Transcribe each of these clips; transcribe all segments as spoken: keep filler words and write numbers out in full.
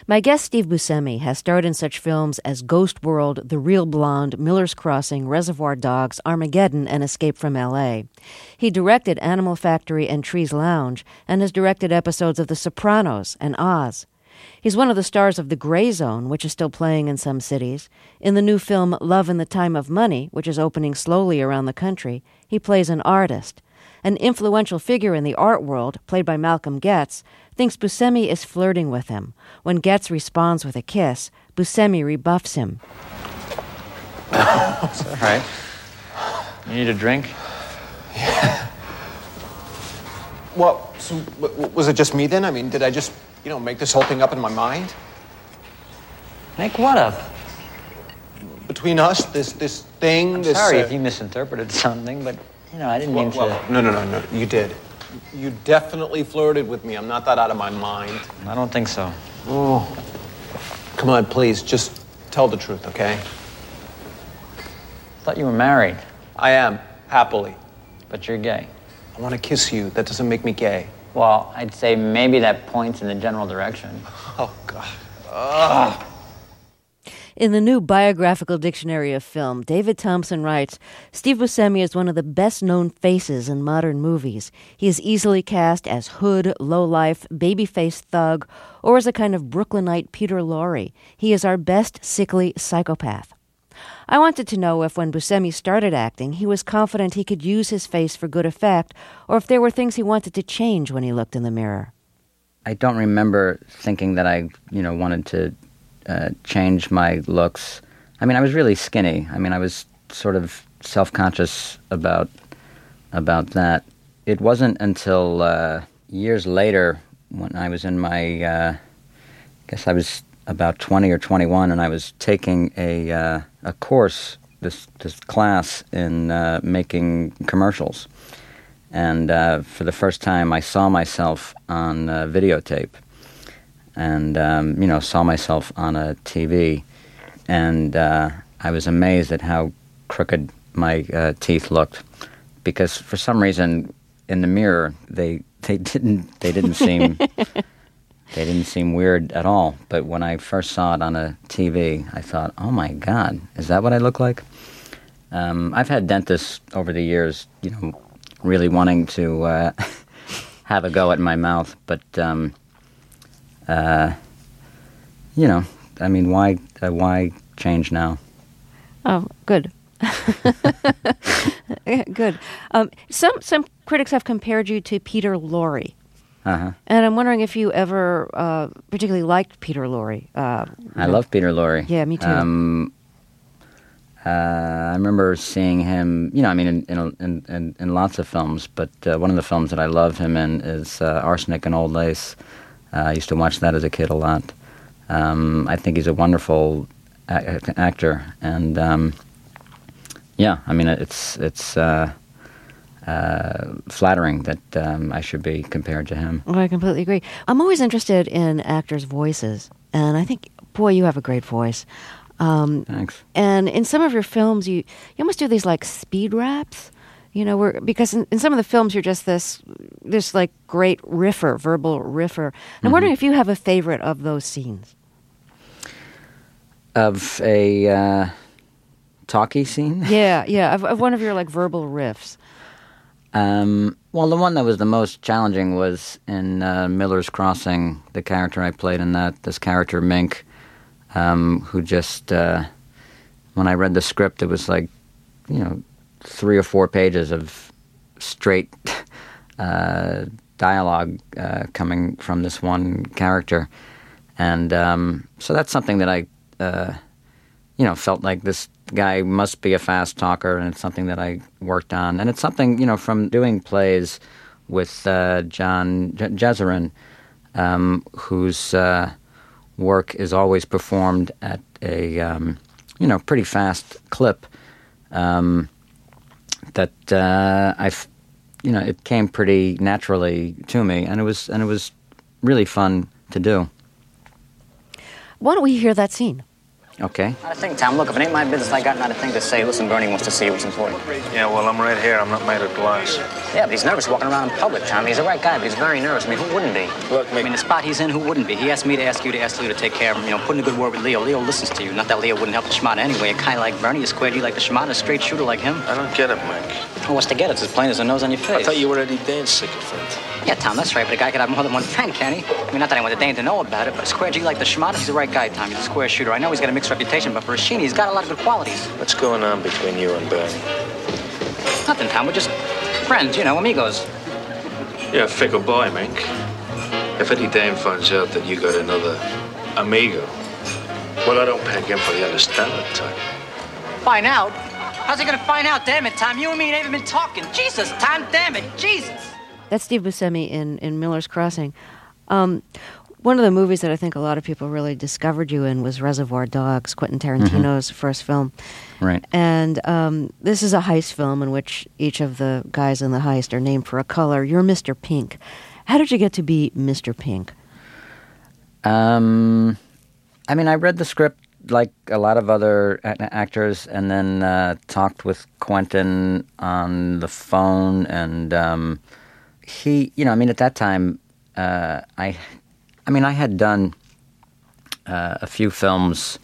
My guest Steve Buscemi has starred in such films as Ghost World, The Real Blonde, Miller's Crossing, Reservoir Dogs, Armageddon, and Escape from L A. He directed Animal Factory and Trees Lounge and has directed episodes of The Sopranos and Oz. He's one of the stars of The Gray Zone, which is still playing in some cities. In the new film Love in the Time of Money, which is opening slowly around the country, he plays an artist. An influential figure in the art world, played by Malcolm Getz, thinks Buscemi is flirting with him. When Getz responds with a kiss, Buscemi rebuffs him. It's all right. You need a drink? Yeah. Well, so w- was it just me then? I mean, did I just, you know, make this whole thing up in my mind? Make what up? Between us, this this thing, I'm this... sorry uh, if you misinterpreted something, but, you know, I didn't well, mean to... well, no, no, no, no, you did. You definitely flirted with me. I'm not that out of my mind. I don't think so. Oh. Come on, please, just tell the truth, okay? I thought you were married, I am, happily. but you're gay. I want to kiss you. That doesn't make me gay. Well, I'd say maybe that points in the general direction. Oh, God. Ugh. In the new Biographical Dictionary of Film, David Thompson writes, Steve Buscemi is one of the best-known faces in modern movies. He is easily cast as hood, lowlife, baby-faced thug, or as a kind of Brooklynite Peter Lorre. He is our best sickly psychopath. I wanted to know if when Buscemi started acting, he was confident he could use his face for good effect, or if there were things he wanted to change when he looked in the mirror. I don't remember thinking that I, you know, wanted to uh, change my looks. I mean, I was really skinny. I mean, I was sort of self-conscious about about that. It wasn't until uh, years later, when I was in my, uh, I guess I was about twenty or twenty-one, and I was taking a uh, a course, this this class in uh, making commercials. And uh, for the first time, I saw myself on uh, videotape, and um, you know, saw myself on a T V, and uh, I was amazed at how crooked my uh, teeth looked, because for some reason, in the mirror, they they didn't they didn't seem they didn't seem weird at all. But when I first saw it on a T V, I thought, oh my God, is that what I look like? Um, I've had dentists over the years, you know, really wanting to uh, have a go at my mouth, but um, uh, you know, I mean, why uh, why change now? Oh, good. Good. Um, some some critics have compared you to Peter Lorre. Uh-huh. And I'm wondering if you ever uh, particularly liked Peter Lorre. Uh, I love Peter Lorre. Yeah, me too. Um, uh, I remember seeing him, you know, I mean, in in, in, in lots of films, but uh, one of the films that I love him in is uh, Arsenic and Old Lace. Uh, I used to watch that as a kid a lot. Um, I think he's a wonderful a- actor, and um, yeah, I mean, it's it's uh, uh, flattering that um, I should be compared to him. I completely agree. I'm always interested in actors' voices, and I think, boy, you have a great voice. Um, Thanks. And in some of your films, you, you almost do these like speed raps, you know, where because in, in some of the films you're just this this like great riffer, verbal riffer. And I'm Mm-hmm. wondering if you have a favorite of those scenes. Of a uh, talkie scene? Yeah, yeah, of, of one of your like verbal riffs. Um, well, the one that was the most challenging was in uh, Miller's Crossing, the character I played in that, this character Mink, um, who just, uh, when I read the script, it was like, you know, three or four pages of straight uh, dialogue uh, coming from this one character. And um, so that's something that I, uh, you know, felt like this guy must be a fast talker, and it's something that I worked on. And it's something, you know, from doing plays with uh, John J- Jezerin, um, whose uh, work is always performed at a, um, you know, pretty fast clip, um, that uh, I've, you know, it came pretty naturally to me, and it was and it was really fun to do. Why don't we hear that scene? Okay. Not a thing, Tom. Look, if it ain't my business, I got not a thing to say. Listen, Bernie wants to see you. It's important. Yeah, well, I'm right here. I'm not made of glass. Yeah, but he's nervous walking around in public, Tom. He's the right guy, but he's very nervous. I mean, who wouldn't be? Look, I mean, the spot he's in, who wouldn't be? He asked me to ask you to ask Leo to take care of him. You know, put in a good word with Leo. Leo listens to you. Not that Leo wouldn't help the schmata anyway. A guy like Bernie, a square G like the schmata, a straight shooter like him. I don't get it, Mike. Well, what's to get? It's as plain as the nose on your face. I thought you were Eddie Dane's sycophant. Yeah, Tom, that's right, but a guy could have more than one friend, can he? I mean, not that I want the Dane to know about it, but a square G like the schmata, he's the right guy, Tom. He's a square shooter. I know he's got a mixed reputation, but for a Sheeny, he's got a lot of good qualities. What's going on between you and Bernie? Nothing, Tom. We're just friends, you know, amigos. You're a fickle boy, Mink. If Eddie Dane finds out that you got another amigo, well, I don't peg him for the understanding type. Find out? How's he gonna find out? Damn it, Tom. You and me ain't even been talking. Jesus, Tom, damn it, Jesus. That's Steve Buscemi in, in Miller's Crossing. Um, one of the movies that I think a lot of people really discovered you in was Reservoir Dogs, Quentin Tarantino's mm-hmm. first film. Right. And um, this is a heist film in which each of the guys in the heist are named for a color. You're Mister Pink. How did you get to be Mister Pink? Um, I mean, I read the script like a lot of other a- actors, and then uh, talked with Quentin on the phone, and um, he, you know, I mean, at that time, uh, I, I mean, I had done uh, a few films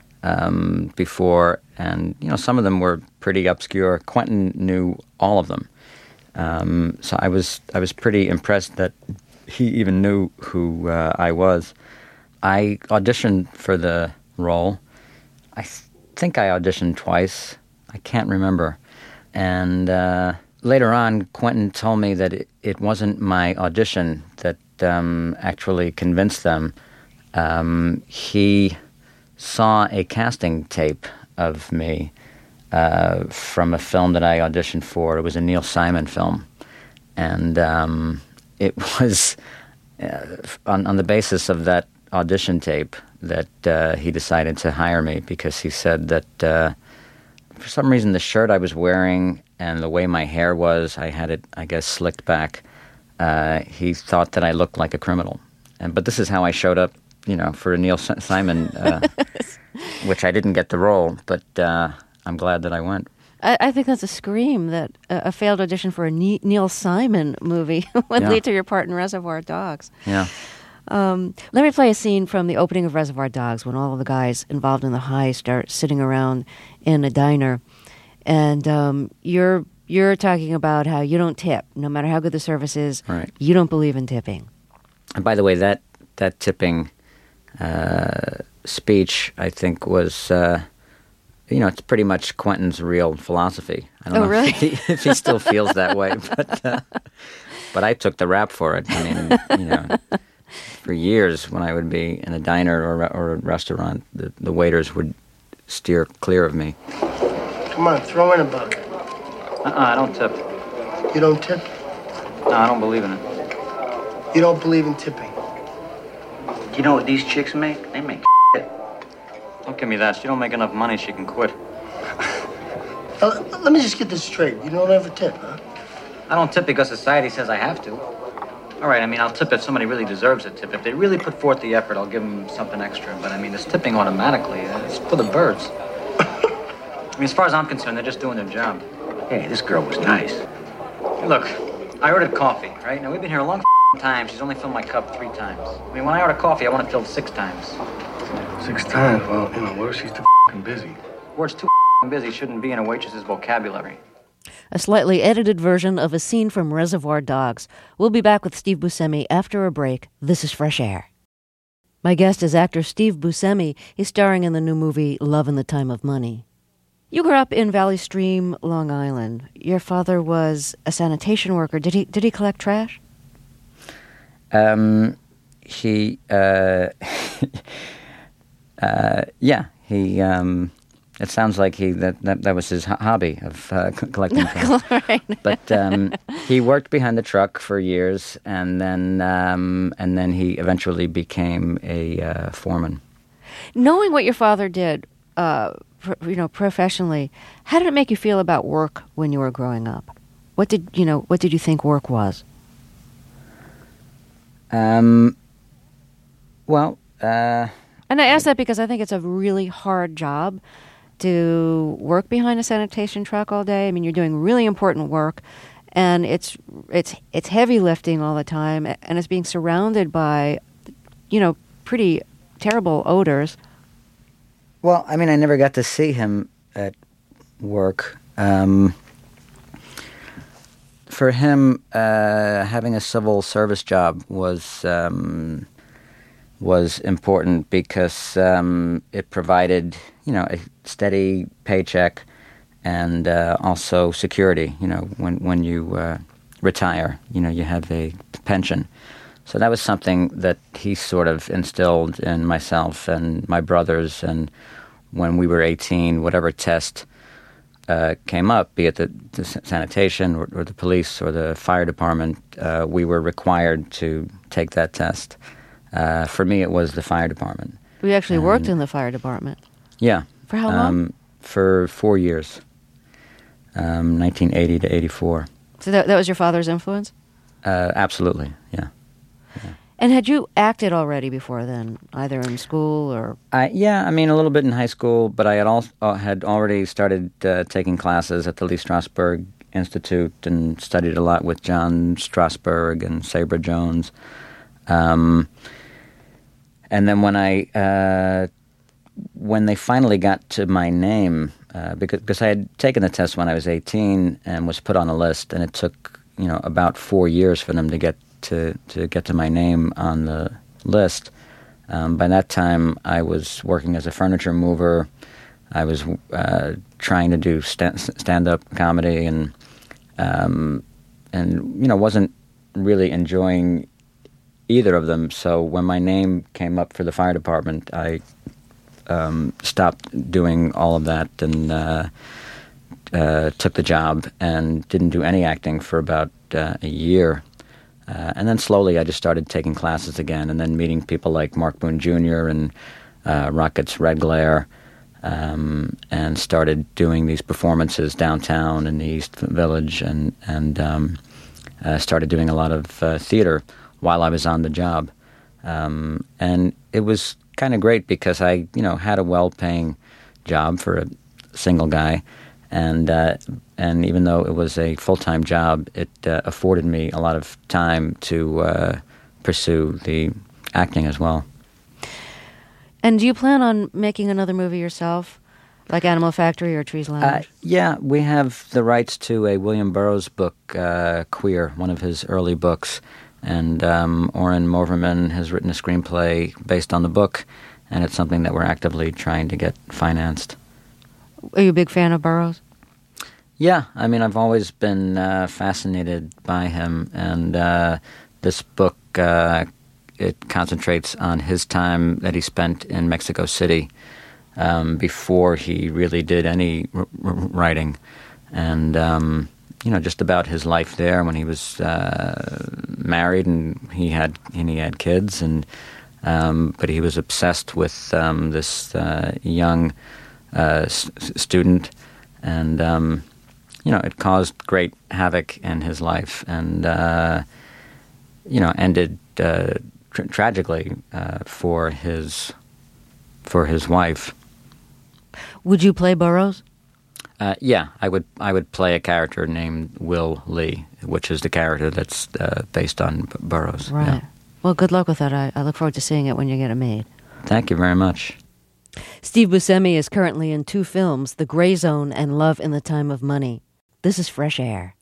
um, before, and you know, some of them were pretty obscure. Quentin knew all of them, um, so I was I was pretty impressed that he even knew who uh, I was. I auditioned for the role. I th- think I auditioned twice. I can't remember. And uh, later on, Quentin told me that it, it wasn't my audition that um, actually convinced them. Um, he saw a casting tape of me uh, from a film that I auditioned for. It was a Neil Simon film. And um, it was uh, on, on the basis of that audition tape that uh, he decided to hire me, because he said that uh, for some reason the shirt I was wearing and the way my hair was, I had it, I guess, slicked back. Uh, he thought that I looked like a criminal. And but this is how I showed up, you know, for a Neil Simon, uh, which I didn't get the role, but uh, I'm glad that I went. I, I think that's a scream that a, a failed audition for a ne- Neil Simon movie would Yeah. lead to your part in Reservoir Dogs. Yeah. Um, let me play a scene from the opening of Reservoir Dogs when all of the guys involved in the heist are sitting around in a diner, and um, you're you're talking about how you don't tip, no matter how good the service is. Right. You don't believe in tipping. And by the way, that that tipping uh, speech, I think, was uh, you know, it's pretty much Quentin's real philosophy. I don't Oh, know really? if, he, if he still feels that way, but uh, but I took the rap for it. I mean, you know. For years, when I would be in a diner or, or a restaurant, the, the waiters would steer clear of me. Come on, throw in a buck. Uh-uh, I don't tip. You don't tip? No, I don't believe in it. You don't believe in tipping? You know what these chicks make? They make shit. Don't give me that. She don't make enough money, she can quit. Now, let me just get this straight. You don't ever tip, huh? I don't tip because society says I have to. All right, I mean, I'll tip if somebody really deserves a tip. If they really put forth the effort, I'll give them something extra. But, I mean, this tipping automatically, uh, it's for the birds. I mean, as far as I'm concerned, they're just doing their job. Hey, this girl was nice. Hey, look, I ordered coffee, right? Now, we've been here a long f- time. She's only filled my cup three times. I mean, when I order coffee, I want it filled six times. Six times? Well, you know, what if she's too f***ing busy? Words too f- busy shouldn't be in a waitress's vocabulary. A slightly edited version of a scene from Reservoir Dogs. We'll be back with Steve Buscemi after a break. This is Fresh Air. My guest is actor Steve Buscemi. He's starring in the new movie Love in the Time of Money. You grew up in Valley Stream, Long Island. Your father was a sanitation worker. Did he did he collect trash? Um, he, uh, uh, yeah, he, um, it sounds like he, that, that, that was his ho- hobby of uh, c- collecting trash. Right. But um, he worked behind the truck for years, and then, um, and then he eventually became a uh, foreman. Knowing what your father did, uh, pro- you know, professionally, how did it make you feel about work when you were growing up? What did you know? What did you think work was? Um, well, uh, And I ask that because I think it's a really hard job to work behind a sanitation truck all day. I mean, you're doing really important work, and it's it's it's heavy lifting all the time, and it's being surrounded by, you know, pretty terrible odors. Well, I mean, I never got to see him at work. Um, for him, uh, having a civil service job was um, was important because um, it provided, you know, a steady paycheck and uh, also security. You know, when when you uh, retire, you know, you have a pension. So that was something that he sort of instilled in myself and my brothers. And when we were eighteen, whatever test uh, came up, be it the, the sanitation or, or the police or the fire department, uh, we were required to take that test. Uh, for me, it was the fire department. We actually and, worked in the fire department. Yeah. For how long? Um, for four years, um, nineteen eighty to eighty-four. So that, that was your father's influence? Uh, absolutely, yeah. yeah. And had you acted already before then, either in school or... I, yeah, I mean, a little bit in high school, but I had also had already started uh, taking classes at the Lee Strasberg Institute and studied a lot with John Strasberg and Sabra Jones. Um, and then when I, uh, when they finally got to my name, uh, because, because I had taken the test when I was eighteen and was put on a list, and it took, you know, about four years for them to get to, to get to my name on the list. Um, by that time, I was working as a furniture mover. I was uh, trying to do st- stand-up comedy, and um, and you know wasn't really enjoying either of them. So when my name came up for the fire department, I um, stopped doing all of that and uh, uh, took the job and didn't do any acting for about uh, a year. Uh, and then slowly I just started taking classes again and then meeting people like Mark Boone Junior and uh, Rocket's Red Glare, um, and started doing these performances downtown in the East Village, and, and um, uh, started doing a lot of uh, theater while I was on the job. Um, and it was kind of great because I, you know, had a well-paying job for a single guy. And uh, and even though it was a full-time job, it uh, afforded me a lot of time to uh, pursue the acting as well. And do you plan on making another movie yourself, like Animal Factory or Trees Lounge? Uh, yeah, we have the rights to a William Burroughs book, uh, Queer, one of his early books. And um, Oren Moverman has written a screenplay based on the book, and it's something that we're actively trying to get financed. Are you a big fan of Burroughs? Yeah, I mean, I've always been uh, fascinated by him, and uh, this book, uh, it concentrates on his time that he spent in Mexico City um, before he really did any r- r- writing, and, um, you know, just about his life there when he was uh, married and he had and he had kids, and um, but he was obsessed with um, this uh, young Uh, s- student, and um, you know, it caused great havoc in his life, and uh, you know, ended uh, tra- tragically uh, for his for his wife. Would you play Burroughs? Uh, yeah, I would. I would play a character named Will Lee, which is the character that's uh, based on B- Burroughs. Right. Yeah. Well, good luck with that. I, I look forward to seeing it when you get it made. Thank you very much. Steve Buscemi is currently in two films, The Gray Zone and Love in the Time of Money. This is Fresh Air.